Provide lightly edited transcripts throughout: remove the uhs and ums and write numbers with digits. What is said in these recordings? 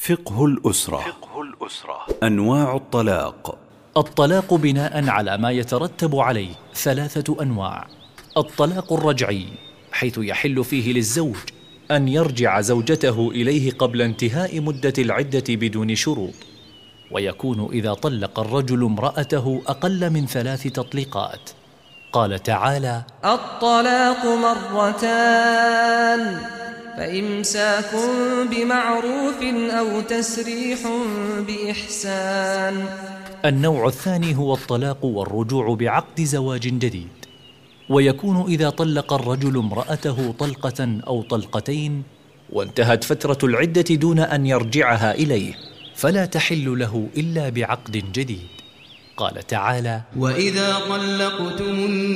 فقه الأسرة. أنواع الطلاق. الطلاق بناء على ما يترتب عليه 3 أنواع. الطلاق الرجعي، حيث يحل فيه للزوج أن يرجع زوجته إليه قبل انتهاء مدة العدة بدون شروط، ويكون إذا طلق الرجل امرأته أقل من 3 تطليقات. قال تعالى: الطلاق مرتان، فإمساك بمعروف أو تسريح بإحسان. النوع الثاني هو الطلاق والرجوع بعقد زواج جديد، ويكون إذا طلق الرجل امرأته طلقة أو طلقتين وانتهت فترة العدة دون أن يرجعها إليه، فلا تحل له إلا بعقد جديد. قال تعالى: وإذا طلقتم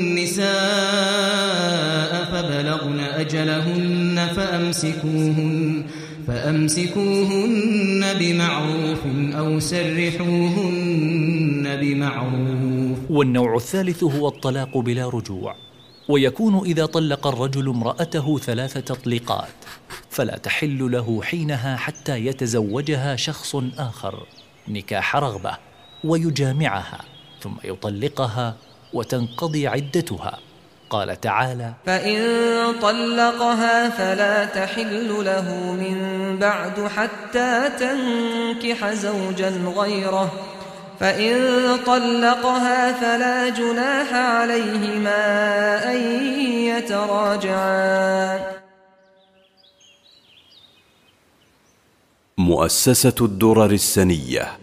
النساء فبلغن أجلهن فأمسكوهن بمعروف أو سرحوهن بمعروف. والنوع الثالث هو الطلاق بلا رجوع، ويكون إذا طلق الرجل امرأته 3 تطليقات، فلا تحل له حينها حتى يتزوجها شخص آخر نكاح رغبة ويجامعها، ثم يطلقها وتنقضي عدتها. قال تعالى: فإن طلقها فلا تحل له من بعد حتى تنكح زوجا غيره، فإن طلقها فلا جناح عليهما أن يتراجعا. مؤسسة الدرر السنية.